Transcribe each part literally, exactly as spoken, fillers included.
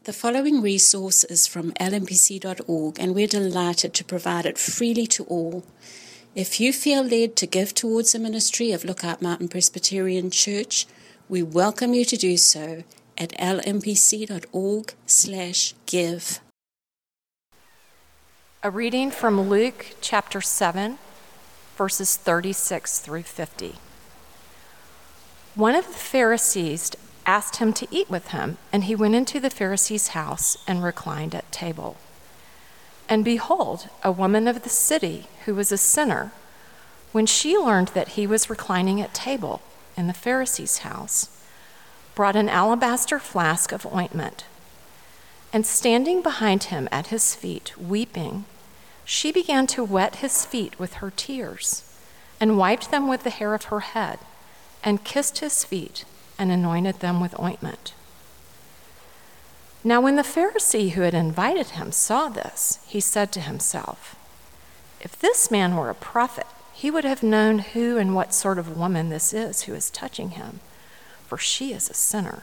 The following resource is from L M P C dot org, and we're delighted to provide it freely to all. If you feel led to give towards the ministry of Lookout Mountain Presbyterian Church, we welcome you to do so at L M P C dot org slash give. A reading from Luke chapter seven, verses thirty-six through fifty. One of the Pharisees asked him to eat with him, and he went into the Pharisee's house and reclined at table. And behold, a woman of the city who was a sinner, when she learned that he was reclining at table in the Pharisee's house, brought an alabaster flask of ointment, and standing behind him at his feet, weeping, she began to wet his feet with her tears, and wiped them with the hair of her head, and kissed his feet, and anointed them with ointment. Now when the Pharisee who had invited him saw this, he said to himself, "If this man were a prophet, he would have known who and what sort of woman this is who is touching him, for she is a sinner."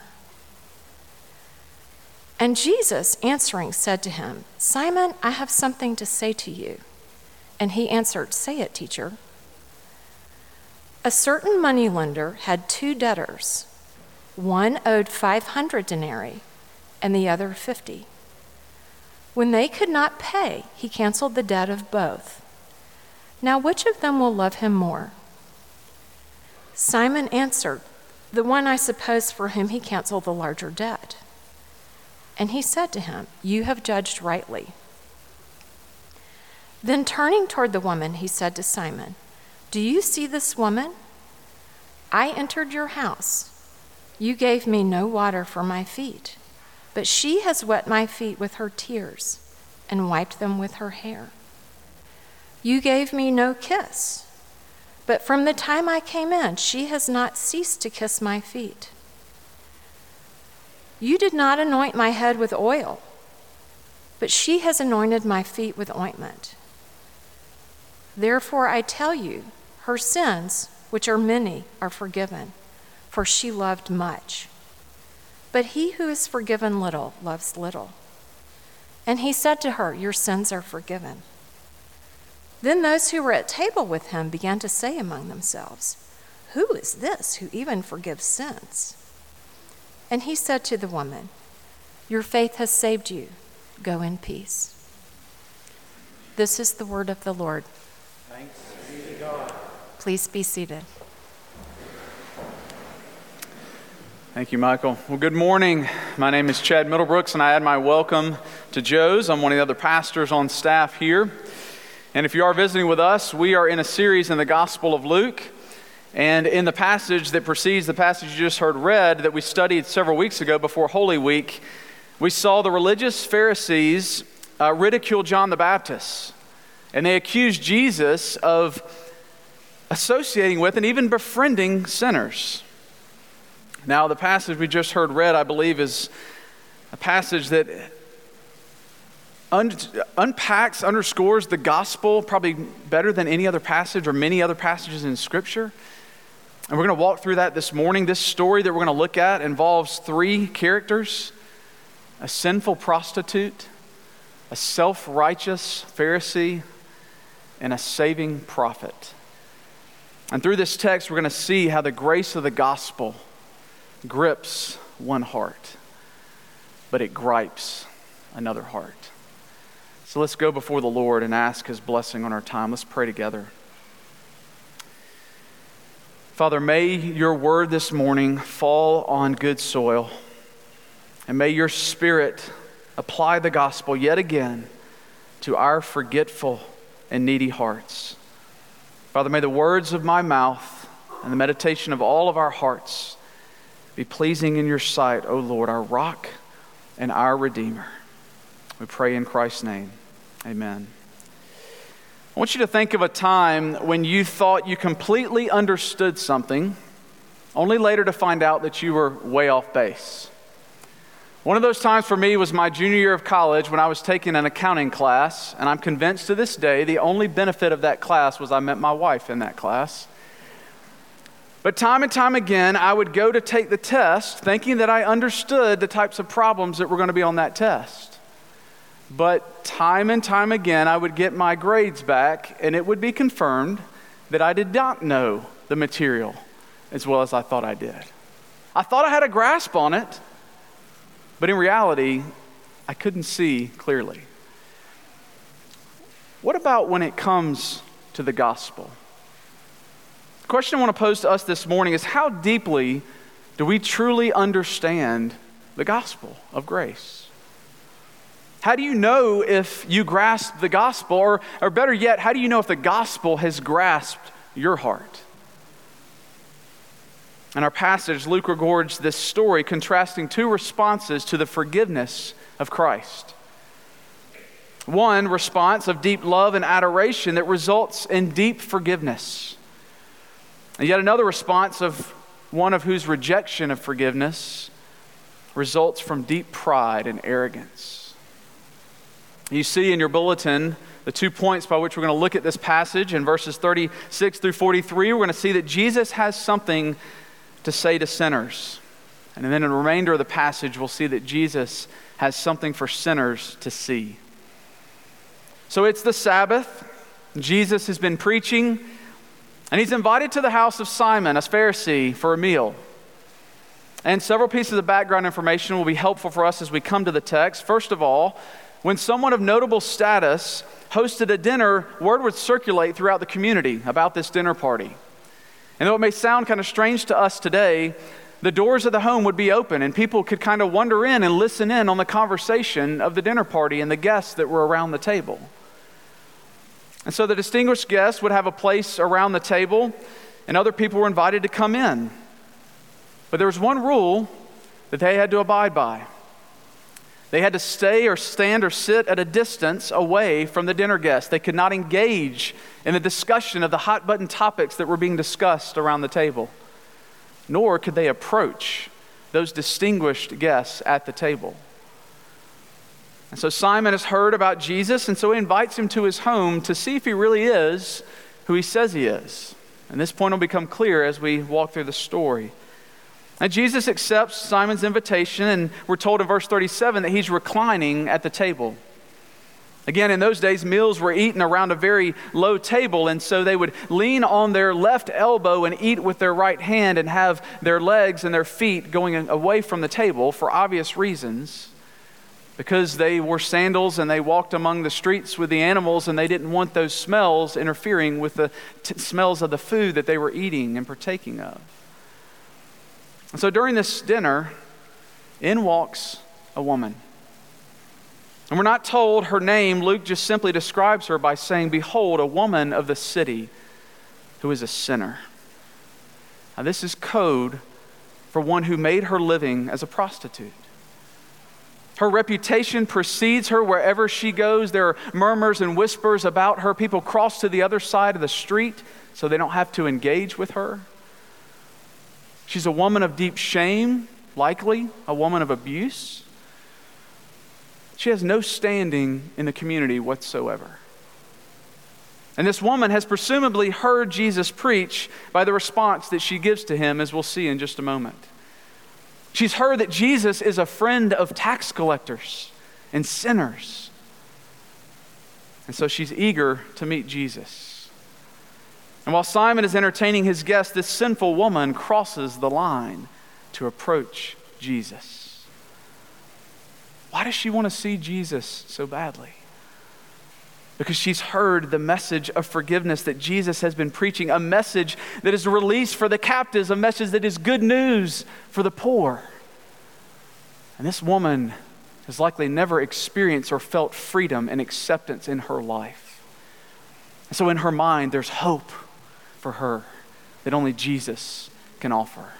And Jesus, answering, said to him, "Simon, I have something to say to you." And he answered, "Say it, teacher." A certain moneylender had two debtors. One owed five hundred denarii, and the other fifty. When they could not pay, he canceled the debt of both. Now which of them will love him more? Simon answered, "The one, I suppose, for whom he canceled the larger debt." And he said to him, "You have judged rightly." Then turning toward the woman, he said to Simon, "Do you see this woman? I entered your house. You gave me no water for my feet, but she has wet my feet with her tears and wiped them with her hair. You gave me no kiss, but from the time I came in, she has not ceased to kiss my feet. You did not anoint my head with oil, but she has anointed my feet with ointment. Therefore I tell you, her sins, which are many, are forgiven, for she loved much. But he who is forgiven little loves little." And he said to her, "Your sins are forgiven." Then those who were at table with him began to say among themselves, "Who is this who even forgives sins?" And he said to the woman, "Your faith has saved you. Go in peace." This is the word of the Lord. Thanks be to God. Please be seated. Thank you, Michael. Well, good morning. My name is Chad Middlebrooks, and I add my welcome to Joe's. I'm one of the other pastors on staff here. And if you are visiting with us, we are in a series in the Gospel of Luke. And in the passage that precedes the passage you just heard read that we studied several weeks ago before Holy Week, we saw the religious Pharisees uh, ridicule John the Baptist. And they accused Jesus of associating with and even befriending sinners. Now, the passage we just heard read, I believe, is a passage that un- unpacks, underscores the gospel probably better than any other passage or many other passages in Scripture. And we're going to walk through that this morning. This story that we're going to look at involves three characters: a sinful prostitute, a self-righteous Pharisee, and a saving prophet. And through this text, we're going to see how the grace of the gospel grips one heart, but it gripes another heart. So let's go before the Lord and ask His blessing on our time. Let's pray together. Father, may your word this morning fall on good soil, and may your Spirit apply the gospel yet again to our forgetful and needy hearts. Father, may the words of my mouth and the meditation of all of our hearts be pleasing in your sight, O Lord, our rock and our Redeemer. We pray in Christ's name. Amen. I want you to think of a time when you thought you completely understood something, only later to find out that you were way off base. One of those times for me was my junior year of college when I was taking an accounting class, and I'm convinced to this day the only benefit of that class was I met my wife in that class. But time and time again, I would go to take the test thinking that I understood the types of problems that were going to be on that test. But time and time again, I would get my grades back, and it would be confirmed that I did not know the material as well as I thought I did. I thought I had a grasp on it, but in reality, I couldn't see clearly. What about when it comes to the gospel? The question I want to pose to us this morning is, how deeply do we truly understand the gospel of grace? How do you know if you grasp the gospel, or, or better yet, how do you know if the gospel has grasped your heart? In our passage, Luke records this story contrasting two responses to the forgiveness of Christ. One response of deep love and adoration that results in deep forgiveness. And yet another response of one of whose rejection of forgiveness results from deep pride and arrogance. You see in your bulletin the two points by which we're going to look at this passage. In verses thirty-six through forty-three, we're going to see that Jesus has something to say to sinners. And then in the remainder of the passage, we'll see that Jesus has something for sinners to see. So it's the Sabbath. Jesus has been preaching, and he's invited to the house of Simon, a Pharisee, for a meal. And several pieces of background information will be helpful for us as we come to the text. First of all, when someone of notable status hosted a dinner, word would circulate throughout the community about this dinner party. And though it may sound kind of strange to us today, the doors of the home would be open and people could kind of wander in and listen in on the conversation of the dinner party and the guests that were around the table. And so the distinguished guests would have a place around the table, and other people were invited to come in. But there was one rule that they had to abide by. They had to stay or stand or sit at a distance away from the dinner guests. They could not engage in the discussion of the hot button topics that were being discussed around the table. Nor could they approach those distinguished guests at the table. And so Simon has heard about Jesus, and so he invites him to his home to see if he really is who he says he is. And this point will become clear as we walk through the story. And Jesus accepts Simon's invitation, and we're told in verse thirty-seven that he's reclining at the table. Again, in those days, meals were eaten around a very low table, and so they would lean on their left elbow and eat with their right hand and have their legs and their feet going away from the table for obvious reasons. Because they wore sandals and they walked among the streets with the animals, and they didn't want those smells interfering with the t- smells of the food that they were eating and partaking of. And so during this dinner, in walks a woman. And we're not told her name. Luke just simply describes her by saying, "Behold, a woman of the city who is a sinner." Now this is code for one who made her living as a prostitute. Her reputation precedes her wherever she goes. There are murmurs and whispers about her. People cross to the other side of the street so they don't have to engage with her. She's a woman of deep shame, likely a woman of abuse. She has no standing in the community whatsoever. And this woman has presumably heard Jesus preach by the response that she gives to him, as we'll see in just a moment. She's heard that Jesus is a friend of tax collectors and sinners. And so she's eager to meet Jesus. And while Simon is entertaining his guests, this sinful woman crosses the line to approach Jesus. Why does she want to see Jesus so badly? Because she's heard the message of forgiveness that Jesus has been preaching, a message that is release for the captives, a message that is good news for the poor. And this woman has likely never experienced or felt freedom and acceptance in her life. And so in her mind, there's hope for her that only Jesus can offer.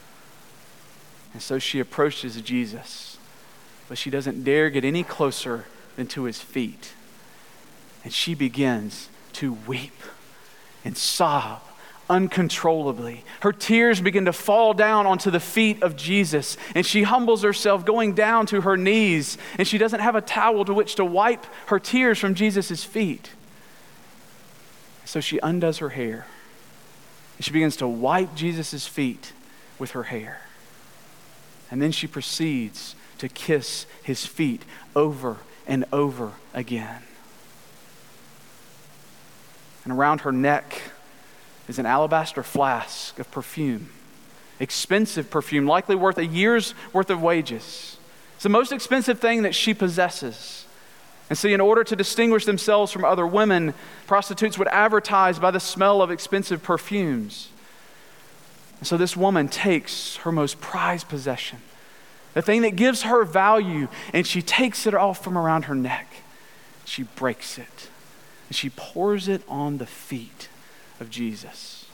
And so she approaches Jesus, but she doesn't dare get any closer than to his feet. And she begins to weep and sob uncontrollably. Her tears begin to fall down onto the feet of Jesus, and she humbles herself, going down to her knees, and she doesn't have a towel to which to wipe her tears from Jesus' feet. So she undoes her hair, She begins to wipe Jesus' feet with her hair. And then she proceeds to kiss his feet over and over again. And around her neck is an alabaster flask of perfume, expensive perfume, likely worth a year's worth of wages. It's the most expensive thing that she possesses. And see, in order to distinguish themselves from other women, prostitutes would advertise by the smell of expensive perfumes. And so this woman takes her most prized possession, the thing that gives her value, and she takes it off from around her neck. She breaks it, and she pours it on the feet of Jesus.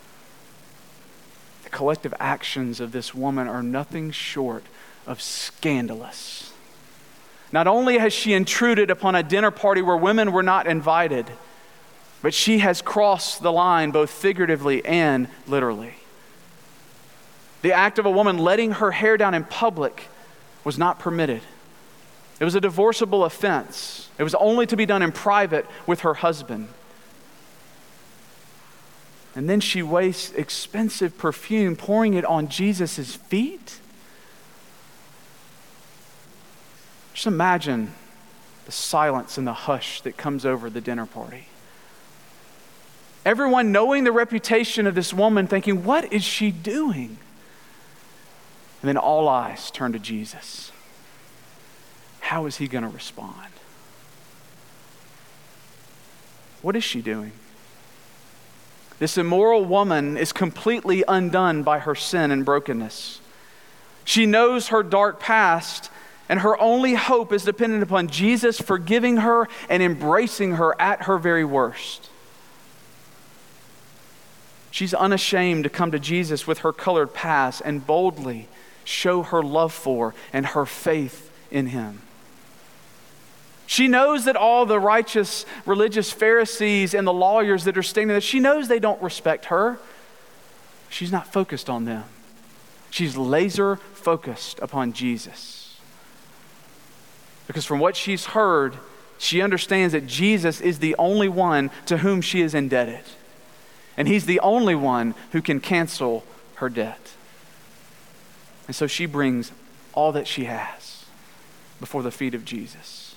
The collective actions of this woman are nothing short of scandalous. Not only has she intruded upon a dinner party where women were not invited, but she has crossed the line both figuratively and literally. The act of a woman letting her hair down in public was not permitted. It was a divorceable offense. It was only to be done in private with her husband. And then she wastes expensive perfume, pouring it on Jesus' feet. Just imagine the silence and the hush that comes over the dinner party. Everyone knowing the reputation of this woman, thinking, what is she doing? And then all eyes turn to Jesus. How is he going to respond? What is she doing? This immoral woman is completely undone by her sin and brokenness. She knows her dark past, and her only hope is dependent upon Jesus forgiving her and embracing her at her very worst. She's unashamed to come to Jesus with her colored past and boldly show her love for and her faith in him. She knows that all the righteous religious Pharisees and the lawyers that are standing there, she knows they don't respect her. She's not focused on them. She's laser focused upon Jesus. Because from what she's heard, she understands that Jesus is the only one to whom she is indebted. And he's the only one who can cancel her debt. And so she brings all that she has before the feet of Jesus.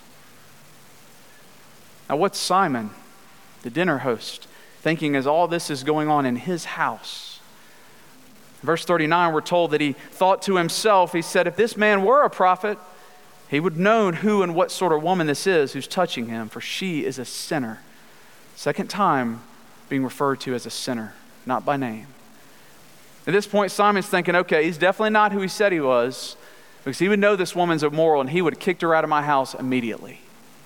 Now, what's Simon, the dinner host, thinking as all this is going on in his house? Verse thirty-nine, we're told that he thought to himself, he said, if this man were a prophet, he would have known who and what sort of woman this is who's touching him, for she is a sinner. Second time being referred to as a sinner, not by name. At this point, Simon's thinking, okay, he's definitely not who he said he was, because he would know this woman's immoral and he would have kicked her out of my house immediately.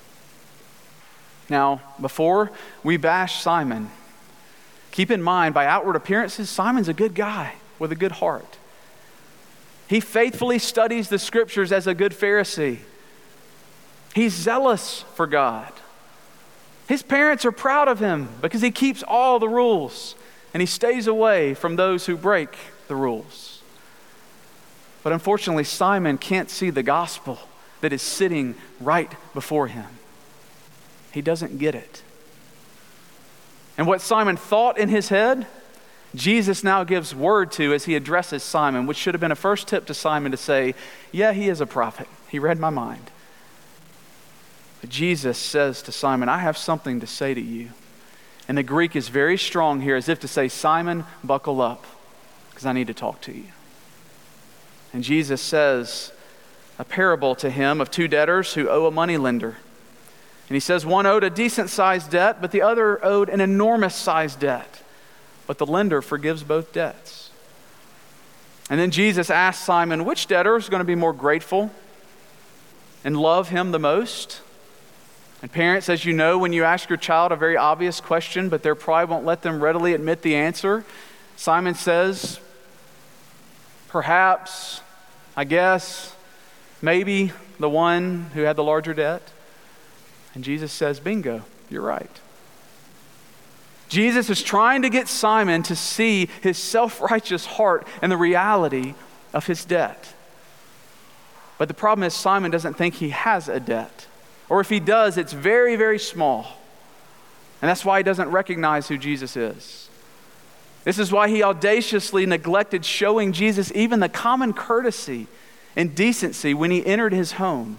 Now, before we bash Simon, keep in mind, by outward appearances, Simon's a good guy with a good heart. He faithfully studies the scriptures as a good Pharisee. He's zealous for God. His parents are proud of him because he keeps all the rules and he stays away from those who break the rules. But unfortunately, Simon can't see the gospel that is sitting right before him. He doesn't get it. And what Simon thought in his head, Jesus now gives word to as he addresses Simon, which should have been a first tip to Simon to say, yeah, he is a prophet. He read my mind. But Jesus says to Simon, I have something to say to you. And the Greek is very strong here, as if to say, Simon, buckle up, because I need to talk to you. And Jesus says a parable to him of two debtors who owe a moneylender. And he says one owed a decent-sized debt, but the other owed an enormous-sized debt. But the lender forgives both debts. And then Jesus asks Simon, which debtor is going to be more grateful and love him the most? And parents, as you know, when you ask your child a very obvious question, but their pride won't let them readily admit the answer, Simon says, perhaps, I guess, maybe the one who had the larger debt. And Jesus says, bingo, you're right. Jesus is trying to get Simon to see his self-righteous heart and the reality of his debt. But the problem is Simon doesn't think he has a debt. Or if he does, it's very, very small. And that's why he doesn't recognize who Jesus is. This is why he audaciously neglected showing Jesus even the common courtesy and decency when he entered his home.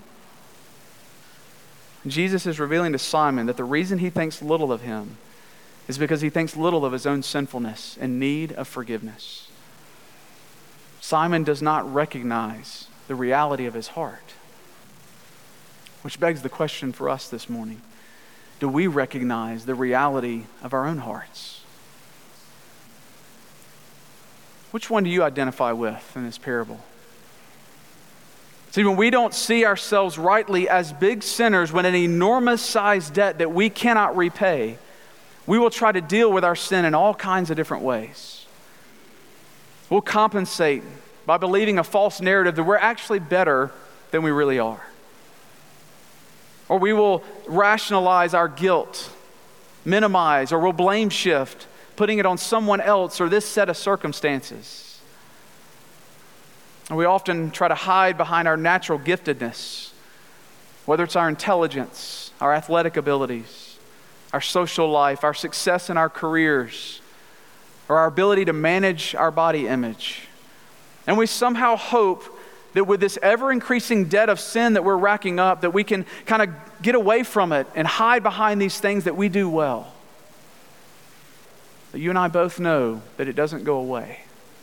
Jesus is revealing to Simon that the reason he thinks little of him is because he thinks little of his own sinfulness and need of forgiveness. Simon does not recognize the reality of his heart, which begs the question for us this morning. Do we recognize the reality of our own hearts? Which one do you identify with in this parable? See, when we don't see ourselves rightly as big sinners with an enormous sized debt that we cannot repay, we will try to deal with our sin in all kinds of different ways. We'll compensate by believing a false narrative that we're actually better than we really are. Or we will rationalize our guilt, minimize, or we'll blame shift, putting it on someone else or this set of circumstances. And we often try to hide behind our natural giftedness, whether it's our intelligence, our athletic abilities, our social life, our success in our careers, or our ability to manage our body image. And we somehow hope that with this ever-increasing debt of sin that we're racking up, that we can kind of get away from it and hide behind these things that we do well. But you and I both know that it doesn't go away.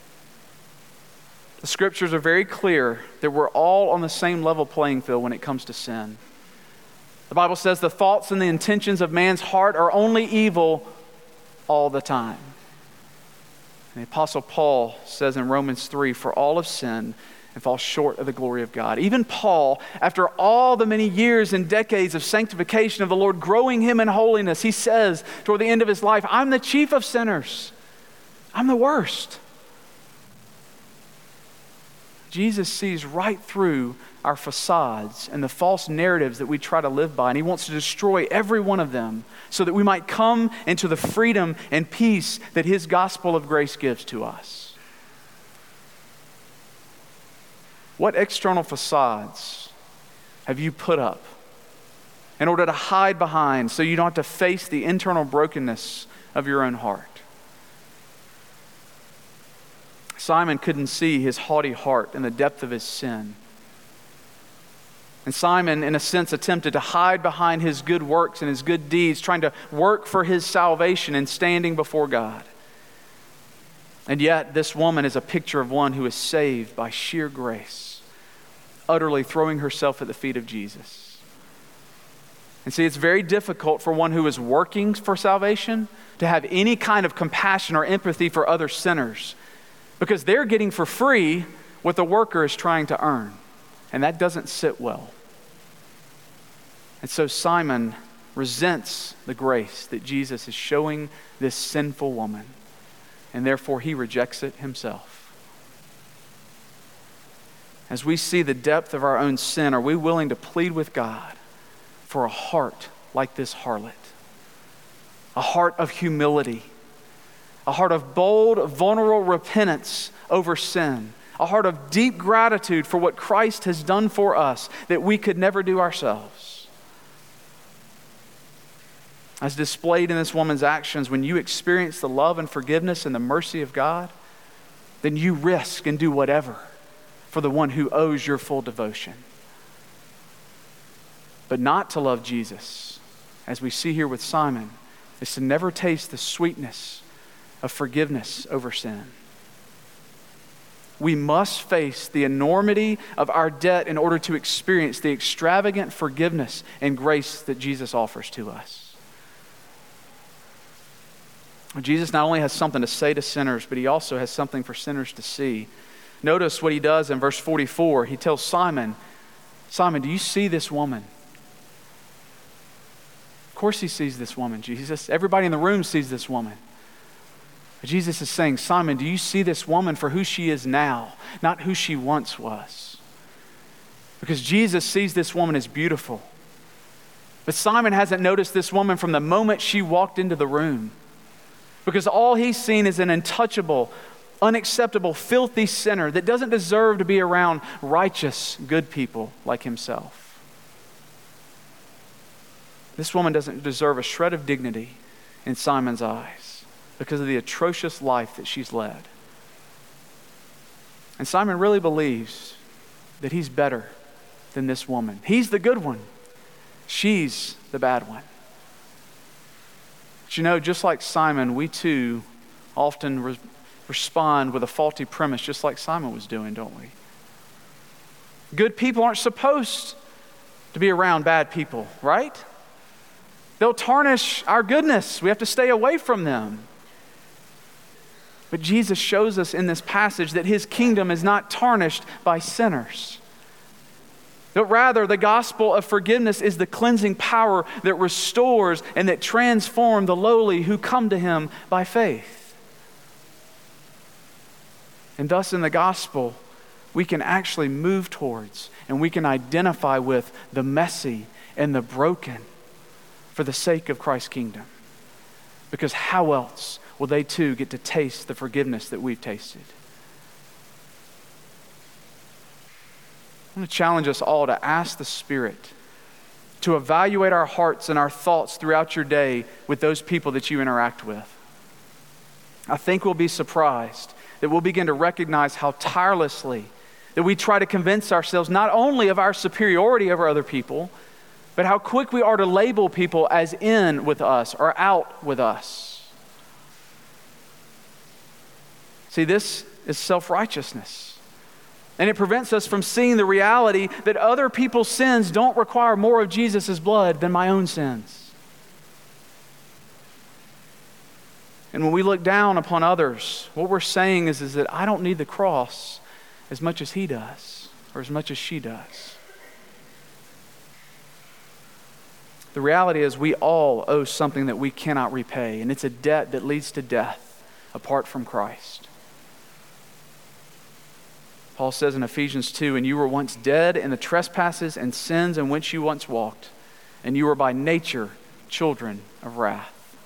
The scriptures are very clear that we're all on the same level playing field when it comes to sin. The Bible says the thoughts and the intentions of man's heart are only evil all the time. And the Apostle Paul says in Romans three, for all have sinned and fall short of the glory of God. Even Paul, after all the many years and decades of sanctification of the Lord, growing him in holiness, he says toward the end of his life, I'm the chief of sinners. I'm the worst. Jesus sees right through our facades and the false narratives that we try to live by, and he wants to destroy every one of them so that we might come into the freedom and peace that his gospel of grace gives to us. What external facades have you put up in order to hide behind so you don't have to face the internal brokenness of your own heart? Simon couldn't see his haughty heart and the depth of his sin. And Simon, in a sense, attempted to hide behind his good works and his good deeds, trying to work for his salvation and standing before God. And yet, this woman is a picture of one who is saved by sheer grace, utterly throwing herself at the feet of Jesus. And see, it's very difficult for one who is working for salvation to have any kind of compassion or empathy for other sinners, because they're getting for free what the worker is trying to earn. And that doesn't sit well. And so Simon resents the grace that Jesus is showing this sinful woman, and therefore he rejects it himself. As we see the depth of our own sin, are we willing to plead with God for a heart like this harlot? A heart of humility, a heart of bold, vulnerable repentance over sin, a heart of deep gratitude for what Christ has done for us that we could never do ourselves. As displayed in this woman's actions, when you experience the love and forgiveness and the mercy of God, then you risk and do whatever for the one who owes your full devotion. But not to love Jesus, as we see here with Simon, is to never taste the sweetness of forgiveness over sin. We must face the enormity of our debt in order to experience the extravagant forgiveness and grace that Jesus offers to us. Jesus not only has something to say to sinners, but he also has something for sinners to see. Notice what he does in verse forty-four. He tells Simon, Simon, do you see this woman? Of course he sees this woman, Jesus. Everybody in the room sees this woman. But Jesus is saying, Simon, do you see this woman for who she is now, not who she once was? Because Jesus sees this woman as beautiful. But Simon hasn't noticed this woman from the moment she walked into the room. Because all he's seen is an untouchable, unacceptable, filthy sinner that doesn't deserve to be around righteous, good people like himself. This woman doesn't deserve a shred of dignity in Simon's eyes. because of the atrocious life that she's led. And Simon really believes that he's better than this woman. He's the good one. She's the bad one. But you know, just like Simon, we too often re- respond with a faulty premise, just like Simon was doing, don't we? Good people aren't supposed to be around bad people, right? They'll tarnish our goodness. We have to stay away from them. But Jesus shows us in this passage that his kingdom is not tarnished by sinners. But rather, the gospel of forgiveness is the cleansing power that restores and that transforms the lowly who come to him by faith. And thus in the gospel, we can actually move towards and we can identify with the messy and the broken for the sake of Christ's kingdom. Because how else will they too get to taste the forgiveness that we've tasted? I want to challenge us all to ask the Spirit to evaluate our hearts and our thoughts throughout your day with those people that you interact with. I think we'll be surprised that we'll begin to recognize how tirelessly that we try to convince ourselves not only of our superiority over other people, but how quick we are to label people as in with us or out with us. See, this is self-righteousness. And it prevents us from seeing the reality that other people's sins don't require more of Jesus' blood than my own sins. And when we look down upon others, what we're saying is, is that I don't need the cross as much as he does, or as much as she does. The reality is we all owe something that we cannot repay, and it's a debt that leads to death apart from Christ. Paul says in Ephesians two, and you were once dead in the trespasses and sins in which you once walked, and you were by nature children of wrath.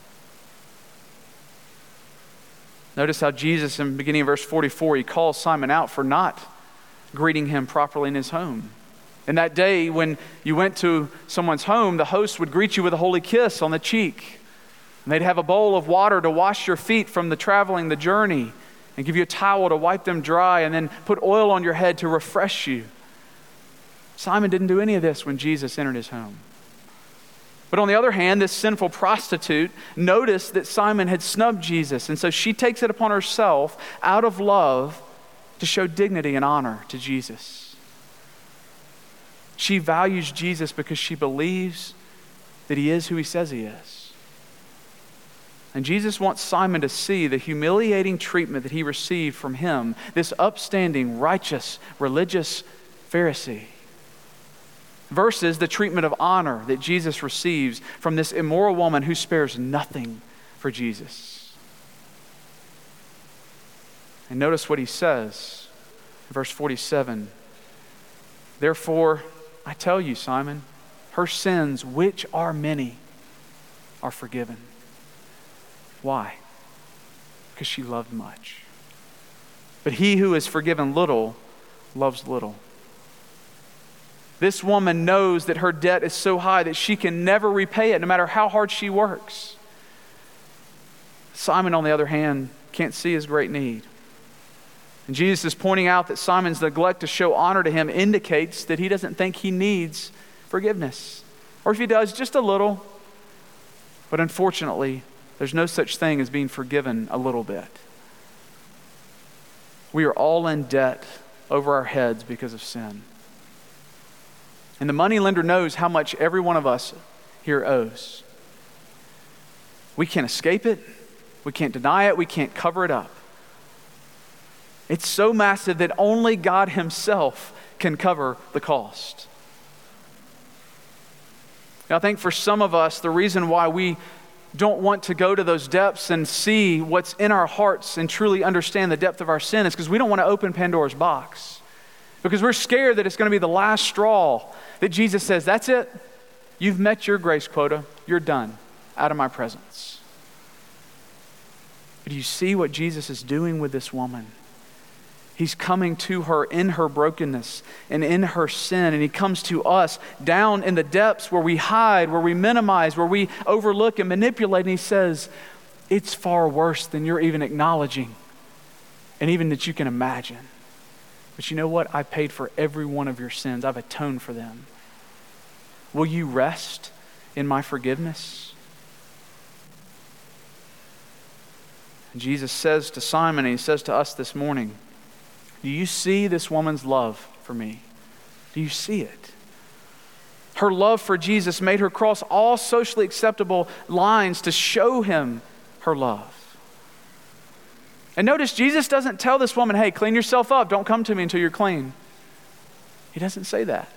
Notice how Jesus, in beginning of verse forty-four, he calls Simon out for not greeting him properly in his home. And that day when you went to someone's home, the host would greet you with a holy kiss on the cheek. And they'd have a bowl of water to wash your feet from the traveling, the journey, and give you a towel to wipe them dry, and then put oil on your head to refresh you. Simon didn't do any of this when Jesus entered his home. But on the other hand, this sinful prostitute noticed that Simon had snubbed Jesus, and so she takes it upon herself out of love to show dignity and honor to Jesus. She values Jesus because she believes that he is who he says he is. And Jesus wants Simon to see the humiliating treatment that he received from him, this upstanding, righteous, religious Pharisee, versus the treatment of honor that Jesus receives from this immoral woman who spares nothing for Jesus. And notice what he says, verse forty-seven. Therefore, I tell you, Simon, her sins, which are many, are forgiven. Why? Because she loved much. But he who is forgiven little loves little. This woman knows that her debt is so high that she can never repay it, no matter how hard she works. Simon, on the other hand, can't see his great need. And Jesus is pointing out that Simon's neglect to show honor to him indicates that he doesn't think he needs forgiveness. Or if he does, just a little. But unfortunately, there's no such thing as being forgiven a little bit. We are all in debt over our heads because of sin. And the moneylender knows how much every one of us here owes. We can't escape it. We can't deny it. We can't cover it up. It's so massive that only God himself can cover the cost. Now, I think for some of us, the reason why we don't want to go to those depths and see what's in our hearts and truly understand the depth of our sin is because we don't want to open Pandora's box. Because we're scared that it's going to be the last straw that Jesus says, that's it. You've met your grace quota. You're done. Out of my presence. But you see what Jesus is doing with this woman. He's coming to her in her brokenness and in her sin. And he comes to us down in the depths where we hide, where we minimize, where we overlook and manipulate. And he says, It's far worse than you're even acknowledging and even that you can imagine. But you know what? I paid for every one of your sins. I've atoned for them. Will you rest in my forgiveness? And Jesus says to Simon, and he says to us this morning, do you see this woman's love for me? Do you see it? Her love for Jesus made her cross all socially acceptable lines to show him her love. And notice Jesus doesn't tell this woman, hey, clean yourself up. Don't come to me until you're clean. He doesn't say that.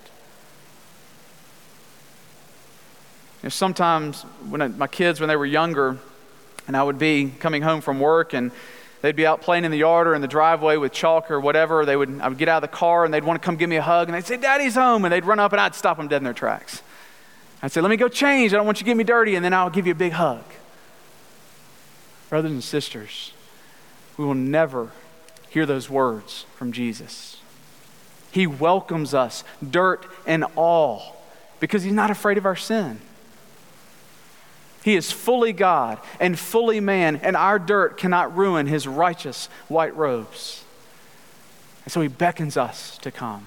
You know, sometimes when I, my kids, when they were younger, and I would be coming home from work and they'd be out playing in the yard or in the driveway with chalk or whatever, they would, I would get out of the car and they'd want to come give me a hug and they'd say, Daddy's home. And they'd run up and I'd stop them dead in their tracks. I'd say, let me go change. I don't want you to get me dirty. And then I'll give you a big hug. Brothers and sisters, we will never hear those words from Jesus. He welcomes us, dirt and all, because he's not afraid of our sin. He is fully God and fully man, and our dirt cannot ruin his righteous white robes. And so he beckons us to come.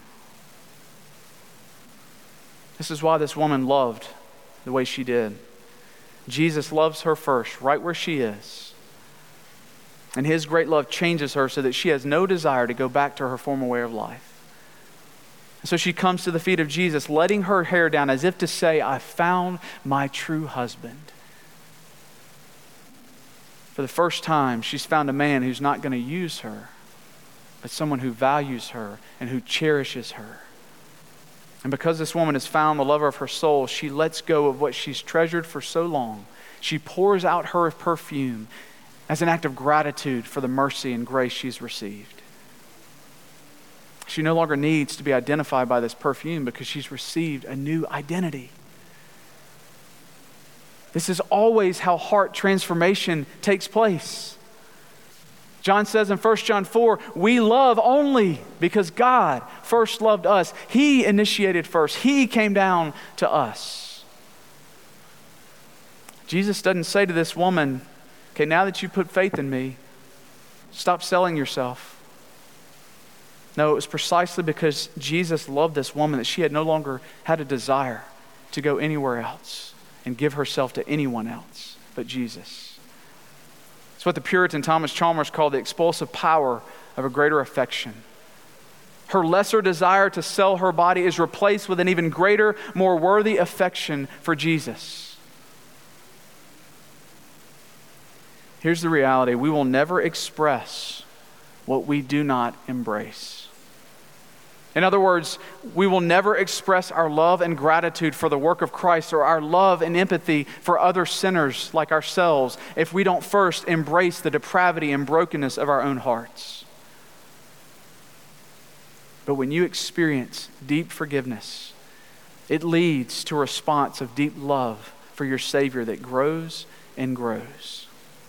This is why this woman loved the way she did. Jesus loves her first, right where she is. And his great love changes her so that she has no desire to go back to her former way of life. And so she comes to the feet of Jesus, letting her hair down as if to say, I found my true husband. For the first time, she's found a man who's not going to use her, but someone who values her and who cherishes her. And because this woman has found the lover of her soul, she lets go of what she's treasured for so long. She pours out her perfume as an act of gratitude for the mercy and grace she's received. She no longer needs to be identified by this perfume because she's received a new identity. This is always how heart transformation takes place. John says in First John four, we love only because God first loved us. He initiated first. He came down to us. Jesus doesn't say to this woman, okay, now that you put faith in me, stop selling yourself. No, it was precisely because Jesus loved this woman that she had no longer had a desire to go anywhere else and give herself to anyone else but Jesus. It's what the Puritan Thomas Chalmers called the expulsive power of a greater affection. Her lesser desire to sell her body is replaced with an even greater, more worthy affection for Jesus. Here's the reality. We will never express what we do not embrace. In other words, we will never express our love and gratitude for the work of Christ or our love and empathy for other sinners like ourselves if we don't first embrace the depravity and brokenness of our own hearts. But when you experience deep forgiveness, it leads to a response of deep love for your Savior that grows and grows.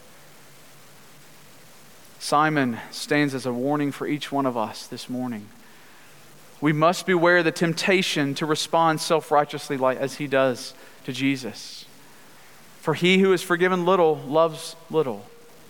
Simon stands as a warning for each one of us this morning. We must beware the temptation to respond self-righteously like as he does to Jesus. For he who is forgiven little loves little.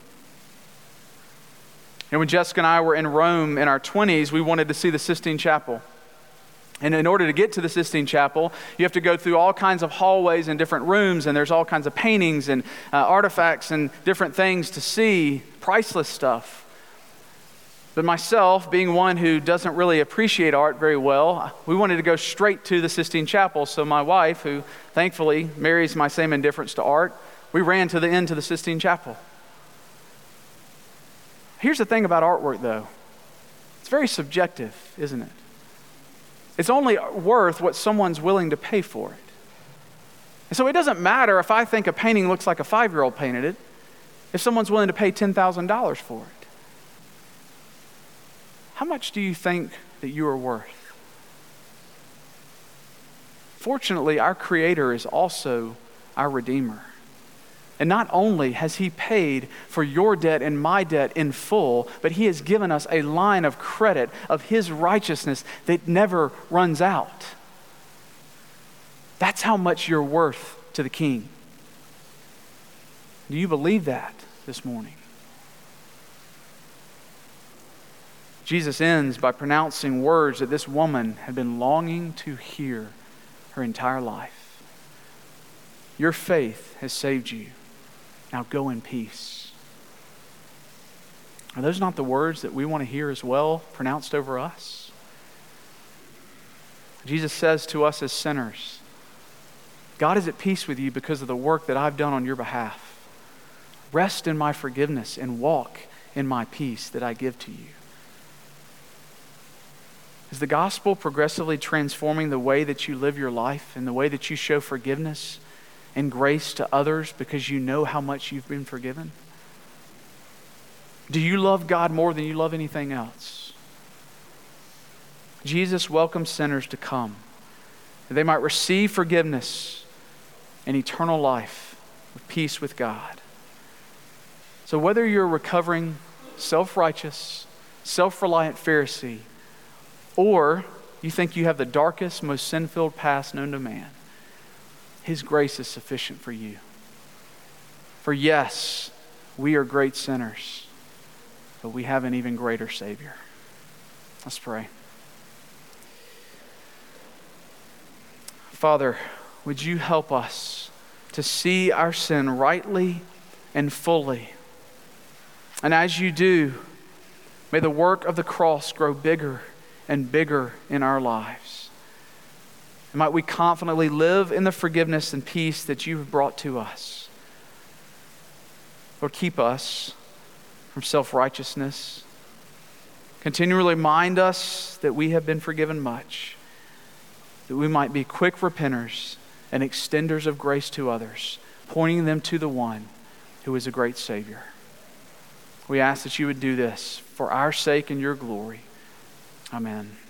And when Jessica and I were in Rome in our twenties, we wanted to see the Sistine Chapel. And in order to get to the Sistine Chapel, you have to go through all kinds of hallways and different rooms, and there's all kinds of paintings and uh, artifacts and different things to see, priceless stuff. But myself, being one who doesn't really appreciate art very well, we wanted to go straight to the Sistine Chapel. So my wife, who thankfully marries my same indifference to art, we ran to the end to the Sistine Chapel. Here's the thing about artwork, though. It's very subjective, isn't it? It's only worth what someone's willing to pay for it. And so it doesn't matter if I think a painting looks like a five-year-old painted it, if someone's willing to pay ten thousand dollars for it. How much do you think that you are worth? Fortunately, our Creator is also our Redeemer. And not only has He paid for your debt and my debt in full, but He has given us a line of credit of His righteousness that never runs out. That's how much you're worth to the King. Do you believe that? this morning. Jesus ends by pronouncing words that this woman had been longing to hear her entire life. Your faith has saved you. Now go in peace. Are those not the words that we want to hear as well pronounced over us? Jesus says to us as sinners, God is at peace with you because of the work that I've done on your behalf. Rest in my forgiveness and walk in my peace that I give to you. Is the gospel progressively transforming the way that you live your life and the way that you show forgiveness and grace to others because you know how much you've been forgiven? Do you love God more than you love anything else? Jesus welcomes sinners to come, that they might receive forgiveness and eternal life with peace with God. So whether you're a recovering, self-righteous, self-reliant Pharisee, or you think you have the darkest, most sin-filled past known to man, His grace is sufficient for you. For yes, we are great sinners, but we have an even greater Savior. Let's pray. Father, would you help us to see our sin rightly and fully? And as you do, may the work of the cross grow bigger and bigger in our lives. And might we confidently live in the forgiveness and peace that you have brought to us. Lord, keep us from self-righteousness. Continually remind us that we have been forgiven much, that we might be quick repenters and extenders of grace to others, pointing them to the one who is a great Savior. We ask that you would do this for our sake and your glory. Amen.